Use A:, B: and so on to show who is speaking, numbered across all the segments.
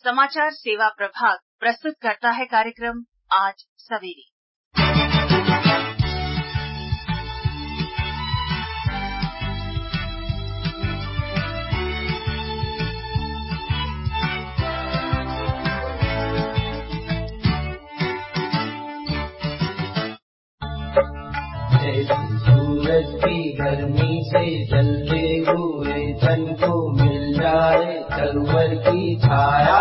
A: समाचार सेवा प्रभाग प्रस्तुत करता है कार्यक्रम आज सवेरे।
B: सूरज की गर्मी से जलते हुए तन को मिल जाए तरवर की छाया।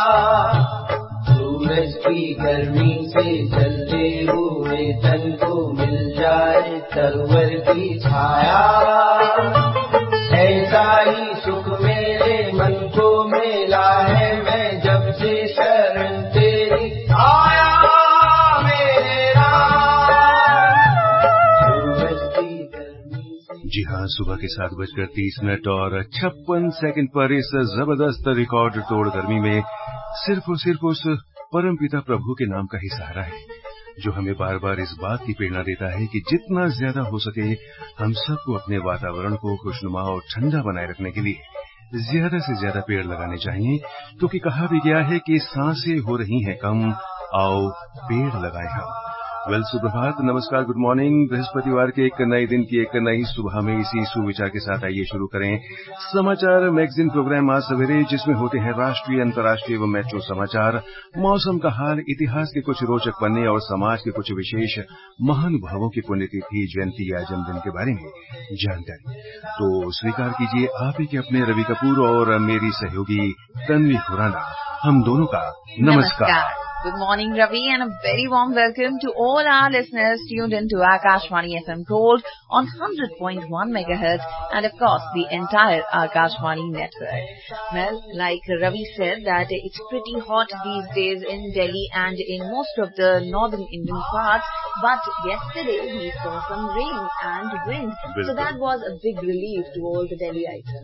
B: सूरज की गर्मी से जलते हुए तन को मिल जाए तरवर की छाया। ऐसा ही सुख मेरे मन को मिला है, मैं जब से शरण तेरी आया।
C: जी हाँ, सुबह के 7:30 और 56 पर इस जबरदस्त रिकॉर्ड तोड़ गर्मी में सिर्फ और सिर्फ उस परमपिता प्रभु के नाम का ही सहारा है, जो हमें बार बार इस बात की प्रेरणा देता है कि जितना ज्यादा हो सके हम सबको अपने वातावरण को खुशनुमा और ठंडा बनाए रखने के लिए ज्यादा से ज्यादा पेड़ लगाने चाहिए, क्योंकि कहा भी गया है कि सांसें हो रही हैं कम, आओ पेड़ लगाएं हम। सुप्रभात, नमस्कार, गुड मॉर्निंग। बृहस्पतिवार के एक नए दिन की एक नई सुबह में इसी सुविचार के साथ आइए शुरू करें समाचार मैगजीन प्रोग्राम आज सवेरे, जिसमें होते हैं राष्ट्रीय, अंतर्राष्ट्रीय व मेट्रो समाचार, मौसम का हाल, इतिहास के कुछ रोचक पन्ने और समाज के कुछ विशेष महानुभावों की पुण्यतिथि, जयंती या जन्मदिन के बारे में जानकारी। तो स्वीकार कीजिए आप ही के अपने रवि कपूर और मेरी सहयोगी तन्वी खुराना, हम दोनों का नमस्कार।
A: Good morning, Ravi, and a very warm welcome to all our listeners tuned into Akashvani FM Gold on 100.1 megahertz and, of course, the entire Akashvani network. Well, like Ravi said, that it's pretty hot these days in Delhi and in most of the northern Indian parts, but yesterday we saw some rain and wind, so that was a big relief to all the Delhiites.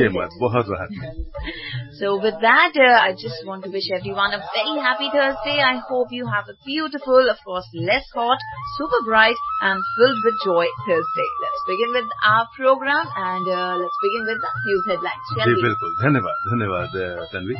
A: So with that, I just want to wish everyone a very happy Thursday. I hope you have a beautiful, of course, less hot, super bright and filled with joy Thursday. Let's begin with our program and let's begin with the news headlines.
C: जी बिल्कुल, धन्यवाद तन्वी।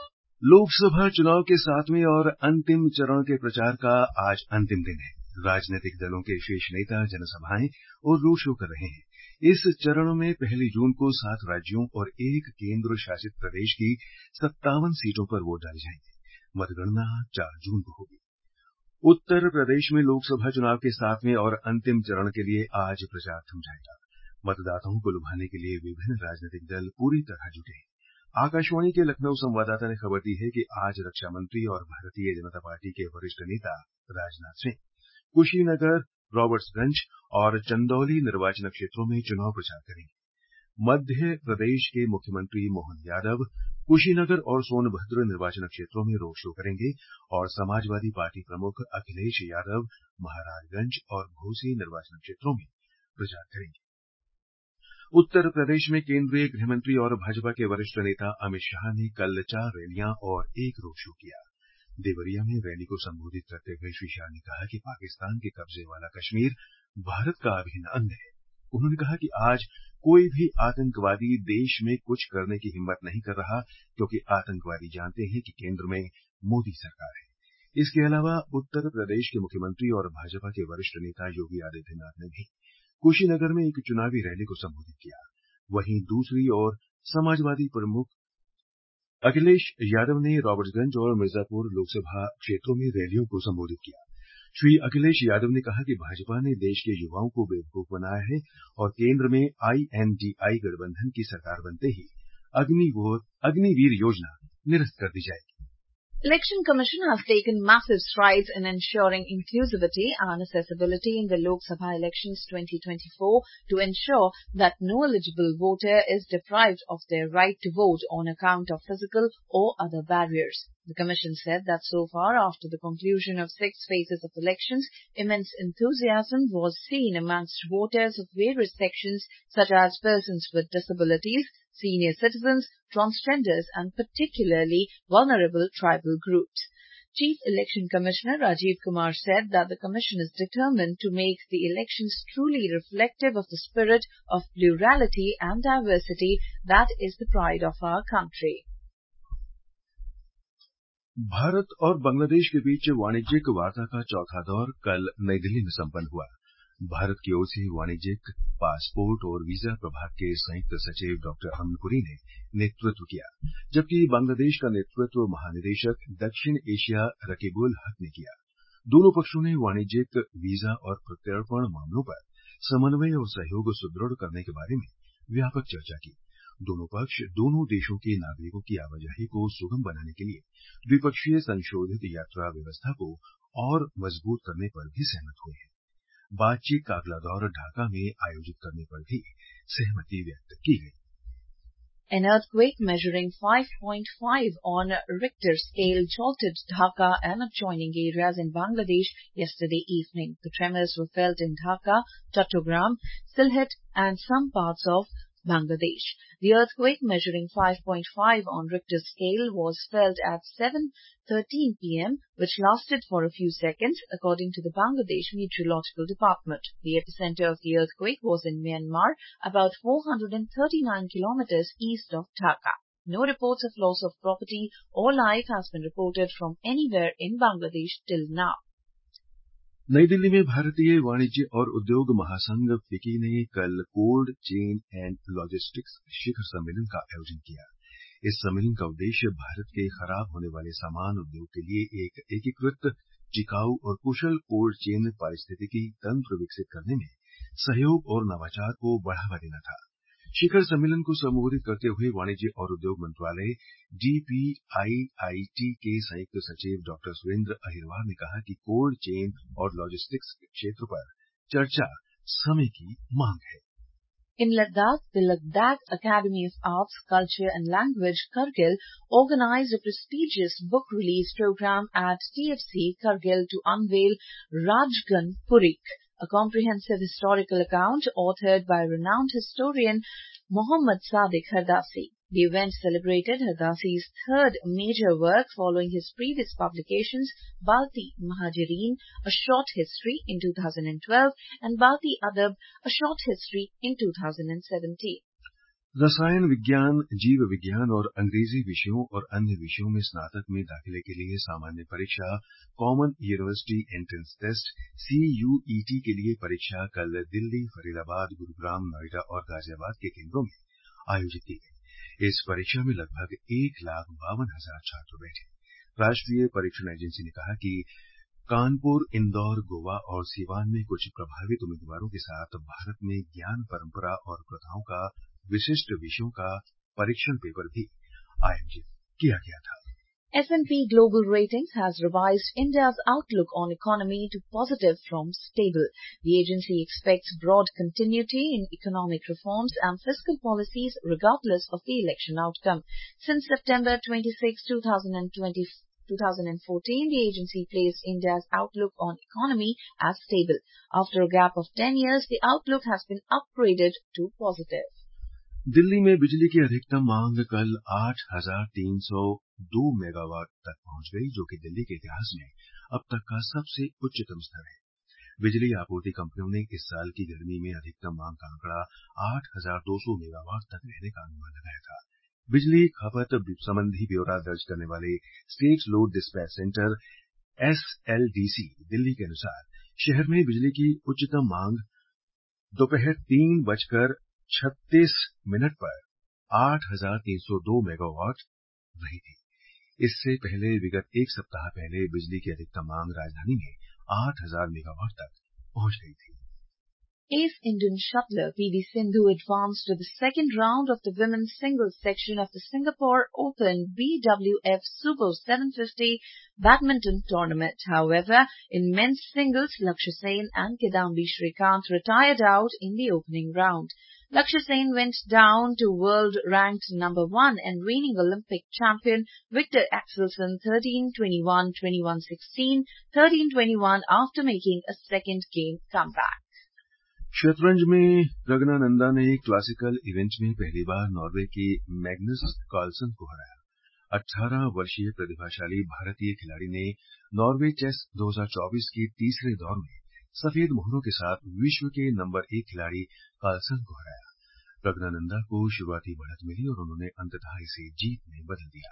C: लोकसभा चुनाव के 7वें और अंतिम चरण के प्रचार का आज अंतिम दिन है। राजनीतिक दलों के शीर्ष नेता जनसभाएं और रोड शो कर रहे हैं। इस चरण में 1 जून को 7 राज्यों और 1 केंद्र शासित प्रदेश की 57 सीटों पर वोट डाले जाएंगे। मतगणना 4 जून को होगी। उत्तर प्रदेश में लोकसभा चुनाव के 7वें और अंतिम चरण के लिए आज प्रचार थम जाएगा। मतदाताओं को लुभाने के लिए विभिन्न राजनीतिक दल पूरी तरह जुटे हैं। आकाशवाणी के लखनऊ संवाददाता ने खबर दी है कि आज रक्षा मंत्री और भारतीय जनता पार्टी के वरिष्ठ नेता राजनाथ सिंह कुशीनगर, रॉबर्ट्सगंज और चंदौली निर्वाचन क्षेत्रों में चुनाव प्रचार करेंगे। मध्य प्रदेश के मुख्यमंत्री मोहन यादव कुशीनगर और सोनभद्र निर्वाचन क्षेत्रों में रोड शो करेंगे और समाजवादी पार्टी प्रमुख अखिलेश यादव महाराजगंज और घोसी निर्वाचन क्षेत्रों में प्रचार करेंगे। उत्तर प्रदेश में केंद्रीय गृहमंत्री और भाजपा के वरिष्ठ नेता अमित शाह ने कल 4 रैलियां और 1 रोड शो किया। देवरिया में रैली को संबोधित करते हुए श्री शाह ने कहा कि पाकिस्तान के कब्जे वाला कश्मीर भारत का अभिन्न अंग है। उन्होंने कहा कि आज कोई भी आतंकवादी देश में कुछ करने की हिम्मत नहीं कर रहा, क्योंकि आतंकवादी जानते हैं कि केंद्र में मोदी सरकार है। इसके अलावा उत्तर प्रदेश के मुख्यमंत्री और भाजपा के वरिष्ठ नेता योगी आदित्यनाथ ने भी कुशीनगर में एक चुनावी रैली को संबोधित किया। वहीं दूसरी ओर समाजवादी प्रमुख अखिलेश यादव ने रॉबर्ट्सगंज और मिर्जापुर लोकसभा क्षेत्रों में रैलियों को संबोधित किया। श्री अखिलेश यादव ने कहा कि भाजपा ने देश के युवाओं को बेवकूफ बनाया है और केंद्र में INDI गठबंधन की सरकार बनते ही अग्निवीर योजना निरस्त कर दी जाएगी।
A: Election Commission has taken massive strides in ensuring inclusivity and accessibility in the Lok Sabha elections 2024 to ensure that no eligible voter is deprived of their right to vote on account of physical or other barriers. The Commission said that so far, after the conclusion of 6 phases of elections, immense enthusiasm was seen amongst voters of various sections such as persons with disabilities, senior citizens, transgenders and particularly vulnerable tribal groups. Chief Election Commissioner Rajiv Kumar said that the Commission is determined to make the elections truly reflective of the spirit of plurality and diversity that is the pride of our country.
C: Bharat और बांग्लादेश के बीच वाणिज्यिक वार्ता का चौथा दौर कल नई दिल्ली में संपन्न हुआ। भारत की ओर से वाणिज्यिक, पासपोर्ट और वीजा प्रभाग के संयुक्त सचिव डॉक्टर अमन पुरी ने नेतृत्व किया, जबकि बांग्लादेश का नेतृत्व महानिदेशक दक्षिण एशिया रकीबुल हक ने किया। दोनों पक्षों ने वाणिज्यिक, वीजा और प्रत्यर्पण मामलों पर समन्वय और सहयोग सुदृढ़ करने के बारे में व्यापक चर्चा की। दोनों पक्ष दोनों देशों के नागरिकों की आवाजाही को सुगम बनाने के लिए द्विपक्षीय संशोधित यात्रा व्यवस्था को और मजबूत करने पर भी सहमत हुए हैं। बातचीत का अगला दौर ढाका में आयोजित करने पर भी सहमति व्यक्त की गई।
A: An earthquake measuring 5.5 on Richter scale jolted Dhaka and adjoining areas in Bangladesh yesterday evening. The tremors were felt in Dhaka, Chattogram, Sylhet and some parts of Bangladesh. The earthquake measuring 5.5 on Richter scale was felt at 7:13 p.m., which lasted for a few seconds, according to the Bangladesh Meteorological Department. The epicenter of the earthquake was in Myanmar, about 439 kilometers east of Dhaka. No reports of loss of property or life has been reported from anywhere in Bangladesh till now.
C: नई दिल्ली में भारतीय वाणिज्य और उद्योग महासंघ FICCI ने कल cold chain and logistics शिखर सम्मेलन का आयोजन किया। इस सम्मेलन का उद्देश्य भारत के खराब होने वाले सामान उद्योग के लिए एक एकीकृत, टिकाऊ और कुशल कोल्ड चेन पारिस्थितिकी तंत्र विकसित करने में सहयोग और नवाचार को बढ़ावा देना था। शिखर सम्मेलन को संबोधित करते हुए वाणिज्य और उद्योग मंत्रालय DPIIT के संयुक्त सचिव डॉक्टर सुरेंद्र अहिरवार ने कहा कि कोल्ड चेन और लॉजिस्टिक्स के क्षेत्र पर चर्चा समय की मांग है।
A: In Ladakh, the Ladakh Academy of Arts, Culture and Language, Kargil, organized a prestigious book release program at TFC Kargil to unveil Rajgan Purik, a comprehensive historical account authored by renowned historian Muhammad Sadiq Hardasi. The event celebrated Hardasi's third major work following his previous publications, Balti Mahajireen, A Short History in 2012 and Balti Adab, A Short History in 2017.
C: रसायन विज्ञान, जीव विज्ञान और अंग्रेजी विषयों और अन्य विषयों में स्नातक में दाखिले के लिए सामान्य परीक्षा common university entrance test CUET के लिए परीक्षा कल दिल्ली, फरीदाबाद, गुरुग्राम, नोएडा और गाजियाबाद के केंद्रों में आयोजित की गई। इस परीक्षा में लगभग 1,52,000 छात्र बैठे। राष्ट्रीय परीक्षण एजेंसी ने कहा कि कानपुर, इंदौर, गोवा और सीवान में कुछ प्रभावित उम्मीदवारों के साथ भारत में ज्ञान परंपरा और प्रथाओं का विशिष्ट विषयों का परीक्षण पेपर भी आयोजित किया गया था।
A: S&P Global Ratings has revised India's outlook on economy to positive from stable. The agency expects broad continuity in economic reforms and fiscal policies regardless of the election outcome. Since September 26, 2014, the agency placed India's outlook on economy as stable. After a gap of 10 years, the outlook has been upgraded to positive.
C: Delhi में बिजली की अधिकतम मांग कल 8,302 megawatt तक पहुंच गई, जो कि दिल्ली के इतिहास में अब तक का सबसे उच्चतम स्तर है। बिजली आपूर्ति कंपनियों ने इस साल की गर्मी में अधिकतम मांग का आंकड़ा 8,200 मेगावाट तक रहने का अनुमान लगाया था। बिजली खपत संबंधी ब्यौरा दर्ज करने वाले state load dispatch centre SLDC Delhi के अनुसार शहर में बिजली की उच्चतम मांग दोपहर 3:36 पर 8,302 मेगावाट रही थी। इससे पहले विगत एक सप्ताह पहले बिजली की अधिकतम मांग राजधानी में 8,000 मेगावाट तक पहुंच गई थी।
A: Ace Indian shuttler PV Sindhu advanced to the second round of the women's singles section of the Singapore Open BWF Super 750 badminton tournament. However, in men's singles, Lakshya Sen and Kidambi Shrikant retired out in the opening round. Lakshya Sen went down to world-ranked number 1 and reigning Olympic champion Victor Axelsen 13-21, 21-16, 13-21 after making a second game comeback.
C: शतरंज में प्रज्ञानंदा ने classical event में पहली बार Norway की Magnus Carlsen को हराया। 18 वर्षीय प्रतिभाशाली भारतीय खिलाड़ी ने नॉर्वे चेस 2024 के तीसरे दौर में सफेद मोहरों के साथ विश्व के नंबर 1 खिलाड़ी कार्लसन को हराया। प्रज्ञानंदा को शुरुआती बढ़त मिली और उन्होंने अंततः इसे जीत में बदल दिया।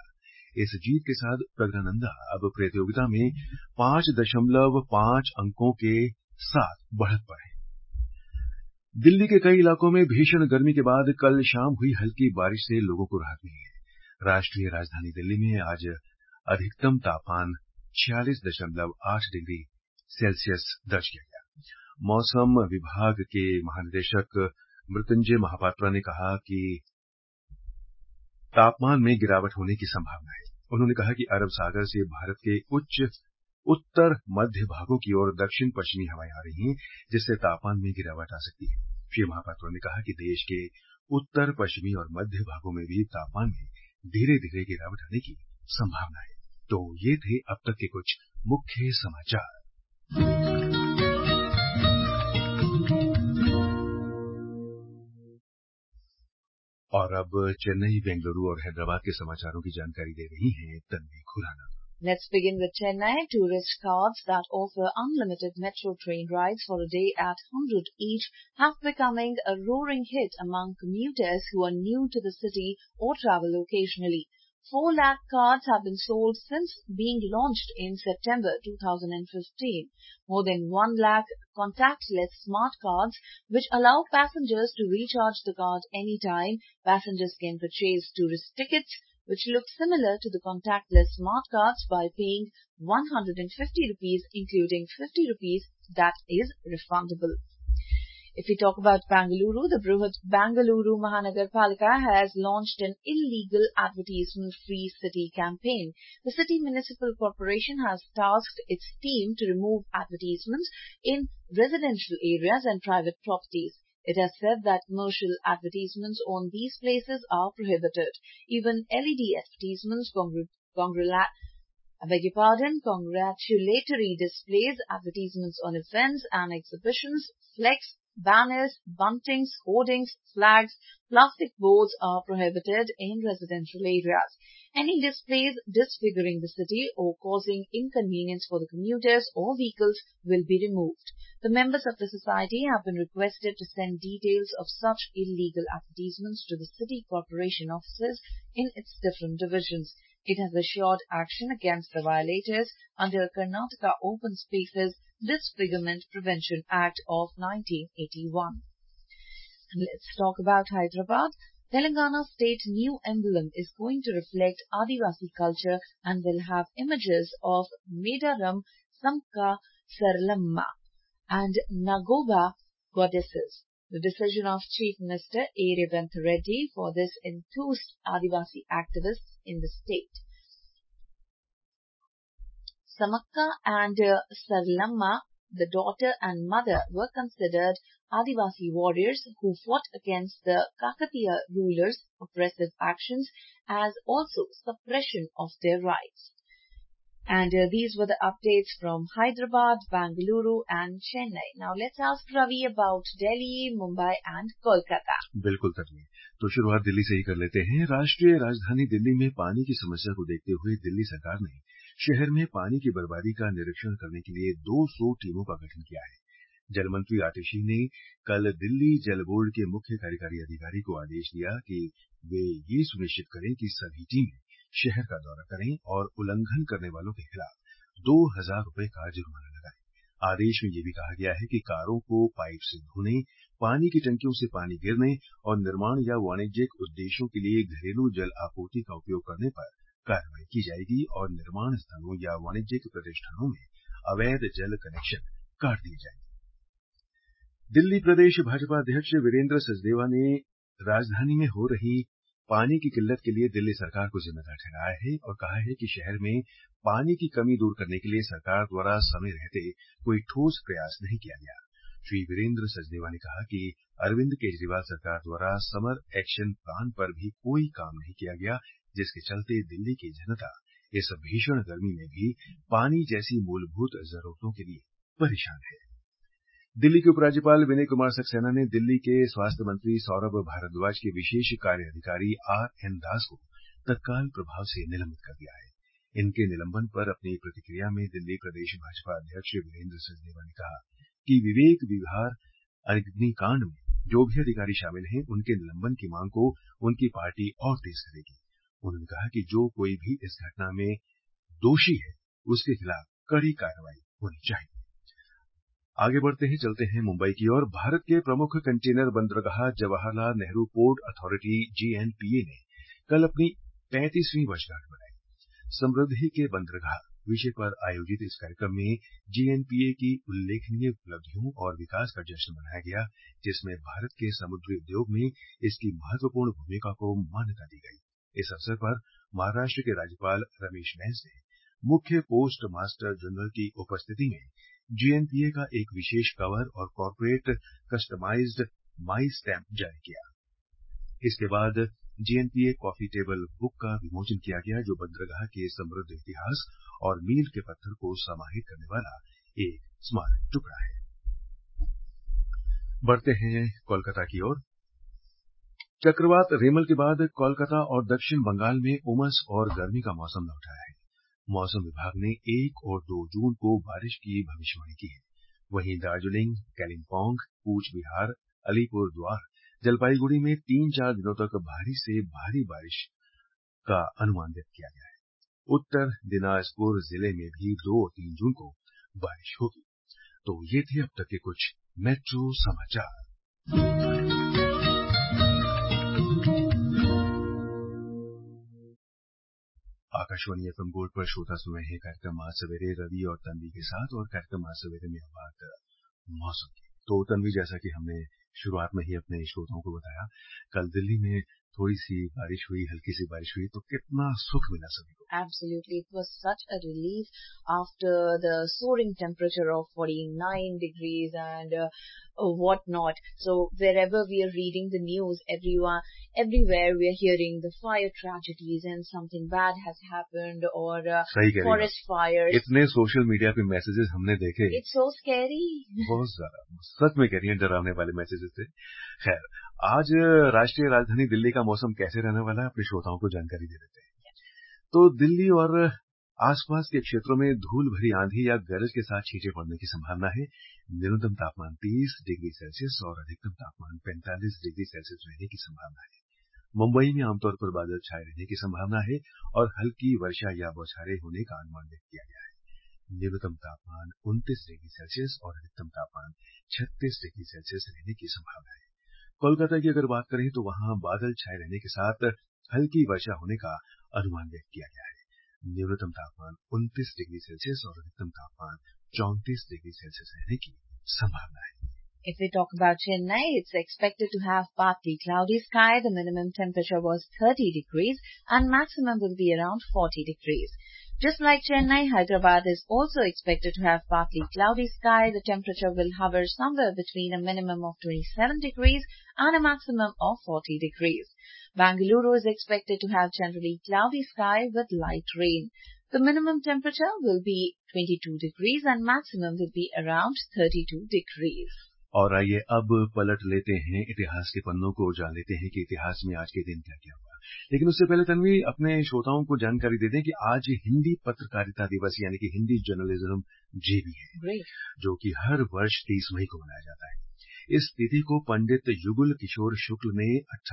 C: इस जीत के साथ प्रज्ञानंदा अब प्रतियोगिता में 5.5 अंकों के साथ बढ़त पर है। दिल्ली के कई इलाकों में भीषण गर्मी के बाद कल शाम हुई हल्की बारिश से लोगों को राहत मिली है। राष्ट्रीय राजधानी दिल्ली में आज अधिकतम तापमान 46.8 डिग्री सेल्सियस दर्ज किया गया। मौसम विभाग के महानिदेशक मृत्युंजय महापात्रा ने कहा कि तापमान में गिरावट होने की संभावना है। उन्होंने कहा कि अरब सागर से भारत के उत्तर मध्य भागों की ओर दक्षिण पश्चिमी हवाएं आ रही हैं, जिससे तापमान में गिरावट आ सकती है। श्री महापात्रा ने कहा कि देश के उत्तर पश्चिमी और मध्य भागों में भी तापमान में धीरे धीरे गिरावट आने की संभावना है। तो ये थे अब तक के कुछ मुख्य समाचार। और अब चेन्नई, बेंगलुरु और हैदराबाद के समाचारों की जानकारी दे रही हैं Tanvi Khurana.
A: Let's begin with Chennai. Tourist cards that offer unlimited metro train rides for a day at 100 each have becoming a roaring hit among commuters who are new to the city or travel occasionally. 4 lakh cards have been sold since being launched in September 2015. More than 1 lakh contactless smart cards, which allow passengers to recharge the card anytime. Passengers can purchase tourist tickets, which look similar to the contactless smart cards, by paying 150 rupees, including 50 rupees that is refundable. If we talk about Bengaluru, the Bruhat Bengaluru Mahanagar Palika has launched an illegal advertisement-free city campaign. The city municipal corporation has tasked its team to remove advertisements in residential areas and private properties. It has said that commercial advertisements on these places are prohibited. Even LED advertisements, congratulatory displays, advertisements on events and exhibitions, flex, banners, buntings, hoardings, flags, plastic boards are prohibited in residential areas. Any displays disfiguring the city or causing inconvenience for the commuters or vehicles will be removed. The members of the society have been requested to send details of such illegal advertisements to the city corporation offices in its different divisions. It has assured action against the violators under Karnataka Open Spaces Disfigurement Prevention Act of 1981. And let's talk about Hyderabad. Telangana state new emblem is going to reflect Adivasi culture and will have images of Medaram, Samka Sarlamma and Nagoga goddesses. The decision of Chief Minister A. Revant Reddy for this enthused Adivasi activists in the state. Samakka and Sarlamma, the daughter and mother, were considered Adivasi warriors who fought against the Kakatiya rulers' oppressive actions as also suppression of their rights. And these were the updates from Hyderabad, Bengaluru and Chennai. Now let's ask Ravi about Delhi, Mumbai and Kolkata.
C: बिल्कुल तन्वी, तो शुरुआत दिल्ली से ही कर लेते हैं। राष्ट्रीय राजधानी दिल्ली में पानी की समस्या को देखते हुए दिल्ली सरकार ने शहर में पानी की बर्बादी का निरीक्षण करने के लिए 200 टीमों का गठन किया है। जल मंत्री आतिशी ने कल दिल्ली जल बोर्ड के मुख्य कार्यकारी अधिकारी को आदेश दिया कि वे ये सुनिश्चित करें कि सभी टीमें शहर का दौरा करें और उल्लंघन करने वालों के खिलाफ 2000 रुपए का जुर्माना लगाएं। आदेश में यह भी कहा गया है कि कारों को पाइप से धोने, पानी की टंकियों से पानी गिरने और निर्माण या वाणिज्यिक उद्देश्यों के लिए घरेलू जल आपूर्ति का उपयोग करने पर कार्रवाई की जाएगी और निर्माण स्थलों या वाणिज्यिक प्रतिष्ठानों में अवैध जल कनेक्शन काट दिए जाएंगे। दिल्ली प्रदेश भाजपा अध्यक्ष वीरेंद्र सचदेवा ने राजधानी में हो रही पानी की किल्लत के लिए दिल्ली सरकार को जिम्मेदार ठहराया है और कहा है कि शहर में पानी की कमी दूर करने के लिए सरकार द्वारा समय रहते कोई ठोस प्रयास नहीं किया गया। श्री वीरेंद्र सचदेवा ने कहा कि अरविंद केजरीवाल सरकार द्वारा समर एक्शन प्लान पर भी कोई काम नहीं किया गया, जिसके चलते दिल्ली की जनता इस भीषण गर्मी में भी पानी जैसी मूलभूत जरूरतों के लिए परेशान है। दिल्ली के उपराज्यपाल विनय कुमार सक्सेना ने दिल्ली के स्वास्थ्य मंत्री सौरभ भारद्वाज के विशेष कार्य अधिकारी आर.एन. दास को तत्काल प्रभाव से निलंबित कर दिया है। इनके निलंबन पर अपनी प्रतिक्रिया में दिल्ली प्रदेश भाजपा अध्यक्ष वीरेंद्र सचदेवा ने कहा कि विवेक विहार अग्निकांड में जो भी अधिकारी शामिल हैं, उनके निलंबन की मांग को उनकी पार्टी और तेज करेगी। उन्होंने कहा कि जो कोई भी इस घटना में दोषी है उसके खिलाफ कड़ी कार्रवाई होनी चाहिए। आगे बढ़ते हैं, चलते हैं मुंबई की ओर। भारत के प्रमुख कंटेनर बंदरगाह Jawaharlal Nehru port authority JNPA ने कल अपनी 35वीं वर्षगांठ मनाई। समृद्धि के बंदरगाह विषय पर आयोजित इस कार्यक्रम में JNPA की उल्लेखनीय उपलब्धियों और विकास का जश्न मनाया गया, जिसमें भारत के समुद्री उद्योग में इसकी महत्वपूर्ण भूमिका को मान्यता दी गई। इस अवसर पर महाराष्ट्र के राज्यपाल रमेश बैस ने मुख्य पोस्ट मास्टर जनरल की उपस्थिति में JNPA का एक विशेष कवर और कॉर्पोरेट कस्टमाइज्ड माई स्टैम्प जारी किया। इसके बाद JNPA कॉफी टेबल बुक का विमोचन किया गया, जो बंदरगाह के समृद्ध इतिहास और मील के पत्थर को समाहित करने वाला एक स्मारक टुकड़ा है। बढ़ते हैं कोलकाता की ओर। चक्रवात रेमल के बाद कोलकाता और दक्षिण बंगाल में उमस और गर्मी का मौसम लौट आया है। मौसम विभाग ने 1 और 2 जून को बारिश की भविष्यवाणी की है। वहीं दार्जिलिंग, कालिम्पोंग, कूच बिहार, अलीपुर द्वार, जलपाईगुड़ी में 3-4 दिनों तक भारी से भारी बारिश का अनुमान व्यक्त किया गया है। उत्तर दिनाजपुर जिले में भी 2 और 3 जून को बारिश होगी। तो ये थे अब तक के कुछ मेट्रो समाचार। आकाशवाणी FM गोल्ड पर श्रोता सुन रहे हैं कार्यक्रम आज सवेरे रवि और तन्वी के साथ, और कार्यक्रम आज सवेरे में बात मौसम की। तो तन्वी, जैसा कि हमने शुरुआत में ही अपने श्रोताओं को बताया, कल दिल्ली में थोड़ी सी बारिश हुई, हल्की सी बारिश हुई, तो कितना सुख मिला सभी को।
A: Absolutely. It was such a relief after the soaring temperature of 49 degrees and whatnot. So wherever we are reading the news, everywhere we are hearing the fire tragedies and something bad has happened or forest fires.
C: इतने social media पे messages हमने देखे।
A: It's so scary.
C: बहुत ज्यादा, सच में कह रही हैं, डरावने वाले मैसेजेस थे। खैर, आज राष्ट्रीय राजधानी दिल्ली का मौसम कैसे रहने वाला है, अपने श्रोताओं को जानकारी दे देते हैं। तो दिल्ली और आसपास के क्षेत्रों में धूल भरी आंधी या गरज के साथ छींटे पड़ने की संभावना है। न्यूनतम तापमान 30 डिग्री सेल्सियस और अधिकतम तापमान 45 डिग्री सेल्सियस रहने की संभावना है। मुंबई में आमतौर पर बादल छाए रहने की संभावना है और हल्की वर्षा या बौछारें होने का अनुमान व्यक्त किया गया है। न्यूनतम तापमान 29 डिग्री सेल्सियस और अधिकतम तापमान 36 डिग्री सेल्सियस रहने की संभावना है। कोलकाता की अगर बात करें तो वहां बादल छाए रहने के साथ हल्की वर्षा होने का अनुमान व्यक्त किया गया है। न्यूनतम तापमान 29 डिग्री सेल्सियस और अधिकतम तापमान 34 डिग्री सेल्सियस रहने की संभावना है।
A: If we talk about Chennai, it's expected to have partly cloudy sky. The minimum temperature was 30 degrees and maximum will be around 40 degrees. Just like Chennai, Hyderabad is also expected to have partly cloudy sky. The temperature will hover somewhere between a minimum of 27 degrees and a maximum of 40 degrees. Bangalore is expected to have generally cloudy sky with light rain. The minimum temperature will be 22 degrees and maximum will be around 32 degrees.
C: और आइए अब पलट लेते हैं इतिहास के पन्नों को, जान लेते हैं कि इतिहास में आज के दिन क्या क्या हुआ। लेकिन उससे पहले तन्वी, अपने श्रोताओं को जानकारी दे दें कि आज हिंदी पत्रकारिता दिवस यानी कि हिंदी जर्नलिज्म डे भी है, जो कि हर वर्ष 30 मई को मनाया जाता है। इस तिथि को पंडित युगल किशोर शुक्ल ने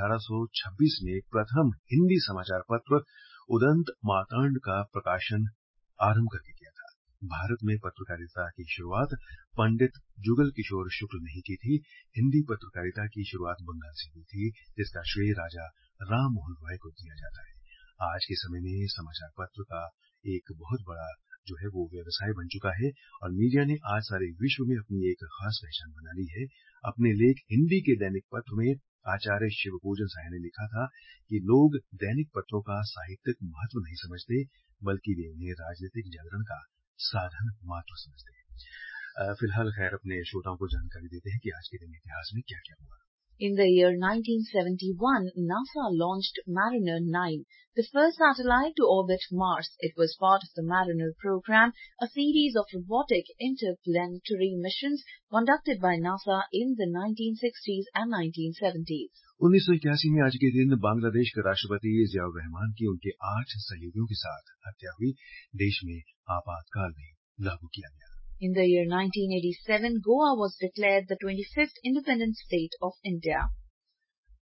C: 1826 में प्रथम हिंदी समाचार पत्र उदंत मार्तांड का प्रकाशन आरंभ करके किया था। भारत में पत्रकारिता की शुरुआत पंडित जुगल किशोर शुक्ल ने ही की थी। हिंदी पत्रकारिता की शुरुआत बंगाल से हुई थी, जिसका श्रेय राजा राम मोहन रॉय को दिया जाता है। आज के समय में समाचार पत्र का एक बहुत बड़ा जो है वो व्यवसाय बन चुका है और मीडिया ने आज सारे विश्व में अपनी एक खास पहचान बना ली है। अपने लेख हिंदी के दैनिक पत्र में आचार्य शिवपूजन साय ने लिखा था कि लोग दैनिक पत्रों का साहित्यिक महत्व नहीं समझते, बल्कि वे उन्हें राजनीतिक जागरण का साधन मात्र समझते हैं। फिलहाल खैर अपने श्रोताओं को जानकारी देते हैं कि आज के दिन इतिहास में क्या क्या हुआ।
A: In the year 1971, NASA launched Mariner 9, the first satellite to orbit Mars. It was part of the Mariner program, a series of robotic interplanetary missions conducted by NASA in the 1960s and 1970s.
C: 1981 में आज के दिन बांग्लादेश के राष्ट्रपति जियाउर रहमान की उनके 8 सहयोगियों के साथ हत्या हुई। देश में आपातकाल भी लागू किया गया।
A: In the year 1987, Goa was declared the 25th independent state of India.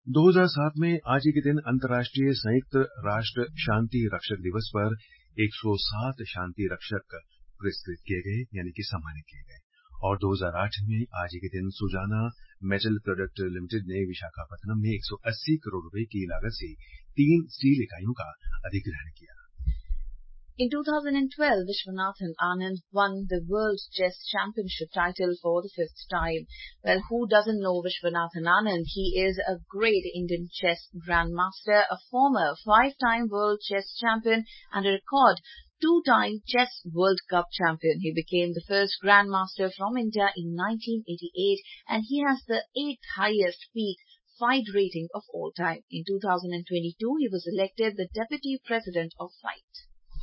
C: 2007 में आज ही के दिन अंतर्राष्ट्रीय संयुक्त राष्ट्र शांति रक्षक दिवस पर 107 शांति रक्षक पुरस्कृत किए गए, यानी कि सम्मानित किए गए। और 2008 में आज ही के दिन सुजाना मेटल प्रोडक्ट लिमिटेड ने विशाखापत्तनम में 180 करोड़ रुपए की लागत से 3 स्टील इकाइयों का अधिग्रहण किया।
A: In 2012, Vishwanathan Anand won the World Chess Championship title for the 5th time. Well, who doesn't know Vishwanathan Anand? He is a great Indian chess grandmaster, a former 5-time World Chess Champion and a record 2-time Chess World Cup champion. He became the first grandmaster from India in 1988 and he has the 8th highest peak FIDE rating of all time. In 2022, he was elected the Deputy President of FIDE.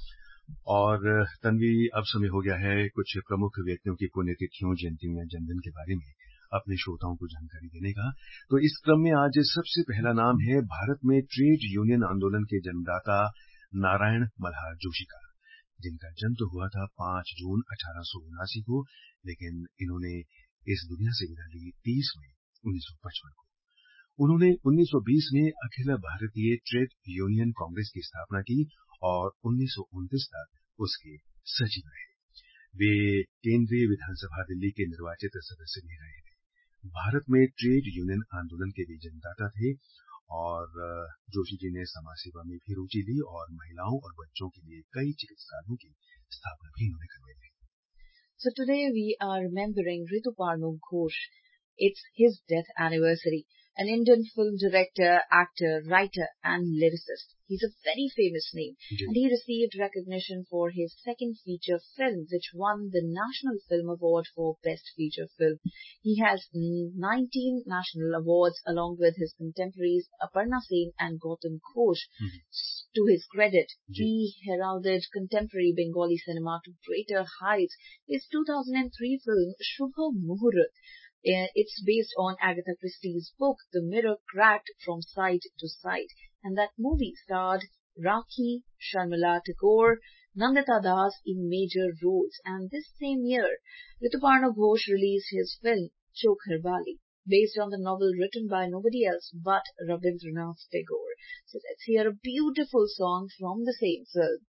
C: और तन्वी, अब समय हो गया है कुछ प्रमुख व्यक्तियों की पुण्यतिथियों, जयंतियों या जन्मदिन के बारे में अपने श्रोताओं को जानकारी देने का। तो इस क्रम में आज सबसे पहला नाम है भारत में ट्रेड यूनियन आंदोलन के जन्मदाता नारायण मल्हार जोशी का, जिनका जन्म तो हुआ था 5 जून 1879 को, लेकिन इन्होंने इस दुनिया से विदा ली 30 मई 1955 को। उन्होंने 1920 में अखिल भारतीय ट्रेड यूनियन कांग्रेस की स्थापना की और 1929 तक उसके सचिव रहे। वे केंद्रीय विधानसभा दिल्ली के निर्वाचित सदस्य भी रहे थे। भारत में ट्रेड यूनियन आंदोलन के भी जन्मदाता थे और जोशी जी ने समाज सेवा में भी रुचि ली और महिलाओं और बच्चों के लिए कई चिकित्सालयों की स्थापना भी इन्होंने करवाई थी।
A: So today we are remembering Rituparno Ghosh. It's his death anniversary. An Indian film director, actor, writer and lyricist. He's a very famous name. And he received recognition for his second feature film, which won the National Film Award for Best Feature Film. He has 19 national awards along with his contemporaries Aparna Sen and Gautam Ghosh. To his credit, he heralded contemporary Bengali cinema to greater heights. His 2003 film, Shubha Muhurat, it's based on Agatha Christie's book, The Mirror Cracked from Side to Side. And that movie starred Rakhi, Sharmila Tagore, Nandita Das in major roles. And this same year, Rituparno Ghosh released his film, Chokhar Bali, based on the novel written by nobody else but Rabindranath Tagore. So let's hear a beautiful song from the same film.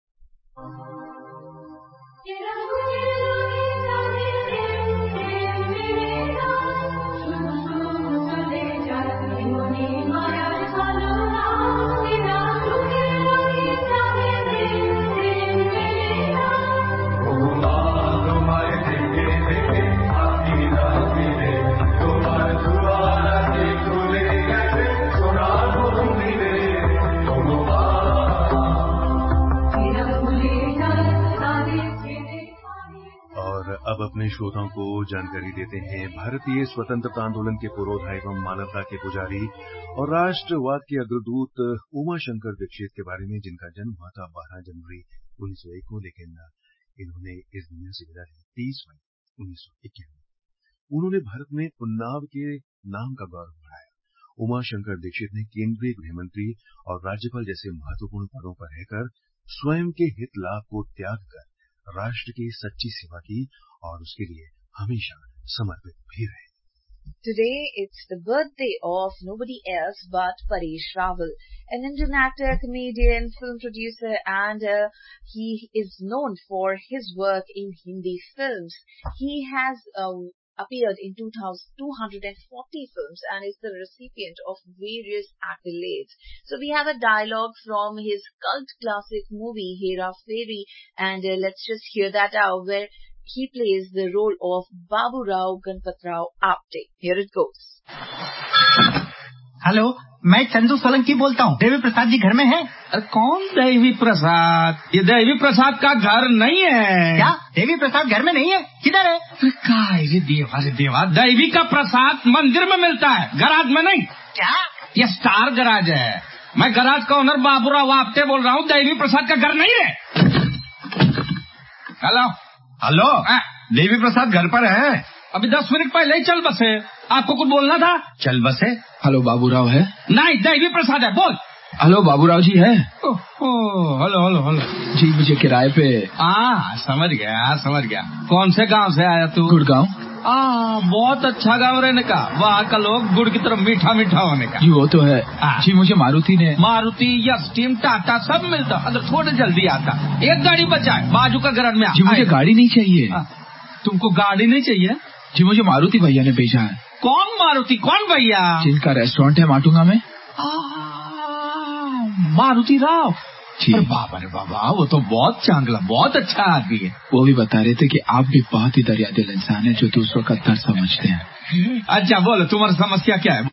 C: अब अपने श्रोताओं को जानकारी देते हैं भारतीय स्वतंत्रता आंदोलन के पुरोधा एवं मानवता के पुजारी और राष्ट्रवाद के अग्रदूत उमाशंकर दीक्षित के बारे में, जिनका जन्म हुआ था 12 जनवरी 1901 को, लेकिन इन्होंने इस दुनिया से विदा ली 30 मई 1991। उन्होंने भारत में उन्नाव के नाम का गौरव बढ़ाया। उमाशंकर दीक्षित ने केंद्रीय गृहमंत्री और राज्यपाल जैसे महत्वपूर्ण पदों पर रहकर स्वयं के हित लाभ को त्याग कर राष्ट्र की सच्ची सेवा की और उसके लिए हमेशा समर्पित भी रहे।
A: Today it's the birthday of nobody else but Paresh Rawal, an Indian actor, comedian, film producer, and he is known for his work in Hindi films. He has appeared in 240 films and is the recipient of various accolades. So we have a dialogue from his cult classic movie Hera Fairy, and let's just hear that out, where he plays the role of Babu Rao Ganpatrao Apte. Here it goes.
D: Hello, मैं चंदू सोलंकी बोलता हूँ। देवी प्रसाद जी घर में हैं?
E: कौन देवी प्रसाद? ये देवी प्रसाद का घर नहीं है।
D: क्या देवी प्रसाद घर में नहीं है? किधर है?
E: देवा देवी का प्रसाद मंदिर में मिलता है, गराज में नहीं।
D: क्या?
E: ये स्टार गराज है। मैं गराज का ओनर बाबूराव आपटे बोल रहा हूँ। देवी प्रसाद का घर नहीं है।
D: हेलो, देवी प्रसाद घर पर है?
E: अभी 10 मिनट पहले ही चल बसे। आपको कुछ बोलना था?
D: चल बसे।
F: हेलो बाबूराव है?
E: नहीं, देवी प्रसाद है। बोल।
F: हेलो बाबूराव जी है?
E: हेलो
F: जी, मुझे किराए पे।
E: समझ गया। कौन से गांव से आया तू?
F: गुड़गांव।
E: बहुत अच्छा गाँव रहने का, वहाँ का लोग गुड़ की तरफ मीठा मीठा होने का।
F: जी वो तो है जी, मुझे मारुति या स्टीम टाटा सब मिलता, अगर थोड़े जल्दी आता। एक गाड़ी बचाए बाजू का घर में। जी मुझे गाड़ी नहीं चाहिए।
E: तुमको गाड़ी नहीं चाहिए?
F: जी मुझे मारुति भैया ने भेजा है।
E: कौन मारुति, कौन भैया?
F: जिनका रेस्टोरेंट है माटुंगा में।
E: मारुति राव
F: जी।
E: अरे बाबा, वो तो बहुत चांगला, बहुत अच्छा आदमी है।
F: वो भी बता रहे थे कि आप भी बहुत ही दरिया दिल इंसान है जो दूसरों का दर्द समझते हैं।
E: अच्छा बोलो, तुम्हारी समस्या क्या है?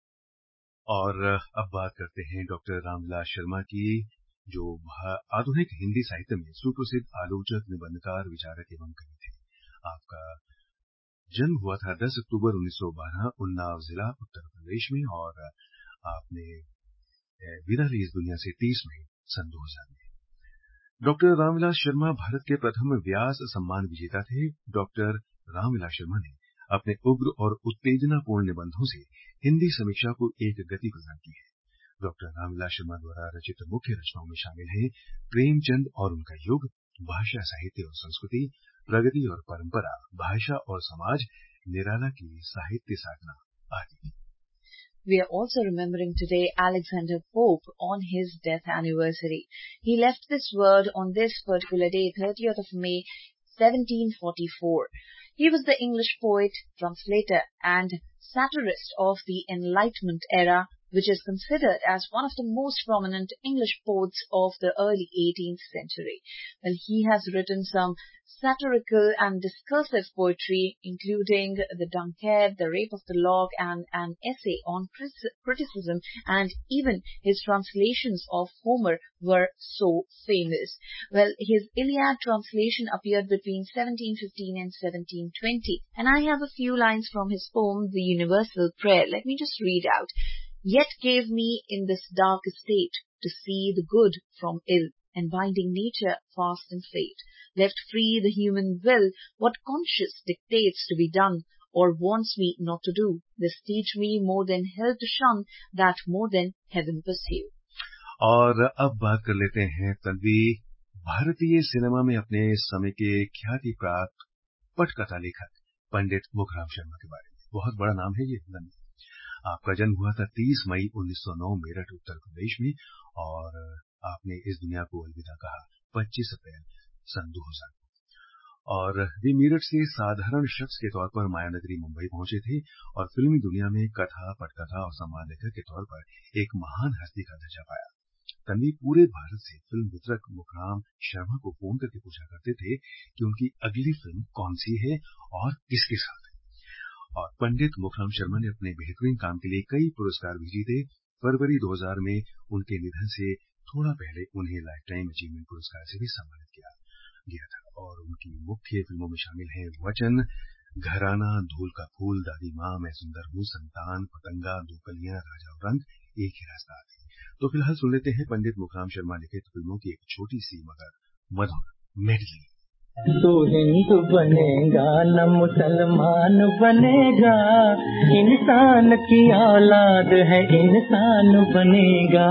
C: और अब बात करते हैं डॉक्टर रामविलास शर्मा की, जो आधुनिक हिंदी साहित्य में सुप्रसिद्ध आलोचक, निबंधकार, विचारक एवं कवि थे। आपका जन्म हुआ था 10 अक्टूबर 1912 उन्नाव जिला उत्तर प्रदेश में, और आपने विदा ली इस दुनिया से 30 मई सन 2000 में। डॉक्टर रामविलास शर्मा भारत के प्रथम व्यास सम्मान विजेता थे। डॉक्टर रामविलास शर्मा ने अपने उग्र और उत्तेजनापूर्ण निबंधों से हिंदी समीक्षा को एक गति प्रदान की है। डॉक्टर रामविलास शर्मा द्वारा रचित मुख्य रचनाओं में शामिल हैं प्रेमचंद और उनका युग, भाषा, साहित्य और संस्कृति, प्रगति और परंपरा, भाषा और समाज, निराला की साहित्य साधना आदि।
A: We are also remembering today Alexander Pope on his death anniversary. He left this world on this particular day, 30th of May, 1744. He was the English poet, translator and satirist of the Enlightenment era, which is considered as one of the most prominent English poets of the early 18th century. Well, he has written some satirical and discursive poetry, including The Dunkard, The Rape of the Lock, and an essay on criticism, and even his translations of Homer were so famous. Well, his Iliad translation appeared between 1715 and 1720, and I have a few lines from his poem, The Universal Prayer. Let me just read out. Yet gave me in this dark estate to see the good from ill, and binding nature fast in fate, left free the human will, what conscience dictates to be done, or wants me not to do. This teach me more than hell to shun, that more than heaven pursue.
C: और अब बात कर लेते हैं तन्वी, भारतीय cinema में अपने समय के ख्याति प्राप्त पटकथा लेखक पंडित मुखराम शर्मा के बारे में। बहुत बड़ा नाम है ये तन्वी। आपका जन्म हुआ था 30 मई 1909 मेरठ उत्तर प्रदेश में, और आपने इस दुनिया को अलविदा कहा 25 अप्रैल सन 2000 को। और वे मेरठ से साधारण शख्स के तौर पर मायानगरी मुंबई पहुंचे थे, और फिल्मी दुनिया में कथा, पटकथा और संवाद लेखक के तौर पर एक महान हस्ती का दर्जा पाया। तन्वी पूरे भारत से फिल्म वितरक मुखराम शर्मा को फोन करके पूछा करते थे कि उनकी अगली फिल्म कौन सी है और किसके साथ है। और पंडित मुखराम शर्मा ने अपने बेहतरीन काम के लिए कई पुरस्कार भी जीते। फरवरी 2000 में उनके निधन से थोड़ा पहले उन्हें लाइफ टाइम अचीवमेंट पुरस्कार से भी सम्मानित किया गया था। और उनकी मुख्य फिल्मों में शामिल हैं वचन, घराना, धूल का फूल, दादी माँ, मैं सुंदर हूँ, संतान, पतंगा, दो कलियां, राजा और रंग, एक ही रास्ता आती। तो फिलहाल सुन लेते हैं पंडित मुखराम शर्मा लिखित फिल्मों की एक छोटी सी मगर मधुर मेडली।
B: तू हिंदू बनेगा न मुसलमान बनेगा, इंसान की औलाद है इंसान बनेगा।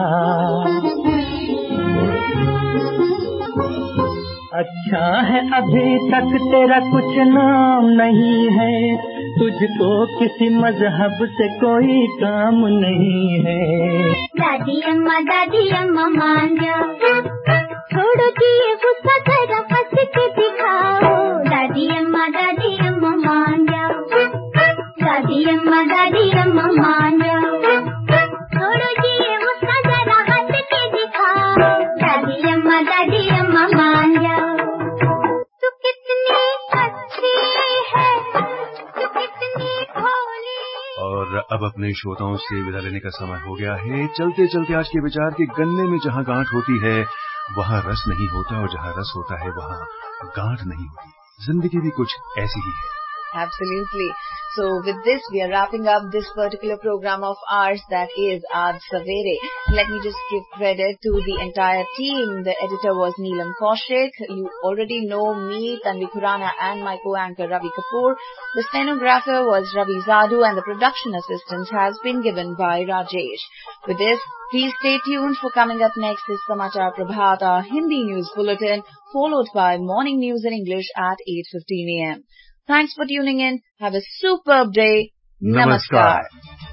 B: अच्छा है अभी तक तेरा कुछ नाम नहीं है, तुझको किसी मजहब से कोई काम नहीं है। दादी अम्मा मान जाओ, छोड़ो दिए गुस्सा जरा हंस के दिखाओ। दादी अम्मा मान जाओ, दादी अम्मा मान जाओ, छोड़ो दिए गुस्सा जरा हंस के दिखाओ। दादी अम्मा मान जाओ। तू कितनी अच्छी है, तू कितनी भोली।
C: और अब अपने श्रोताओं से विदा लेने का समय हो गया है। चलते चलते आज के विचार के गन्ने में जहाँ गांठ होती है वहाँ रस नहीं होता, और जहाँ रस होता है वहाँ गांठ नहीं होती। जिंदगी भी कुछ ऐसी ही है।
A: Absolutely. So with this, we are wrapping up this particular program of ours, that is Aaj Savere. Let me just give credit to the entire team. The editor was Neelam Kaushik. You already know me, Tanvi Khurana, and my co-anchor Ravi Kapoor. The stenographer was Ravi Zadu, and the production assistant has been given by Rajesh. With this, please stay tuned. For coming up next is Samachar Prabhat, our Hindi news bulletin, followed by morning news in English at 8:15 a.m. Thanks for tuning in. Have a superb day.
C: Namaskar.